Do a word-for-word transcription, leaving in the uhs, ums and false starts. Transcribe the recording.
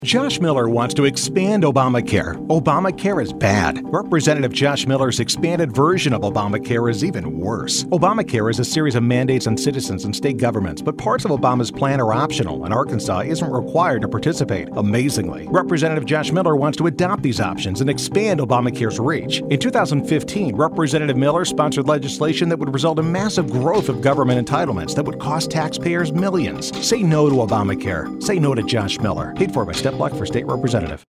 Josh Miller wants to expand Obamacare. Obamacare is bad. Representative Josh Miller's expanded version of Obamacare is even worse. Obamacare is a series of mandates on citizens and state governments, but parts of Obama's plan are optional, and Arkansas isn't required to participate. Amazingly, Representative Josh Miller wants to adopt these options and expand Obamacare's reach. In two thousand fifteen, Representative Miller sponsored legislation that would result in massive growth of government entitlements that would cost taxpayers millions. Say no to Obamacare. Say no to Josh Miller. Paid for by Step Block for State Representative.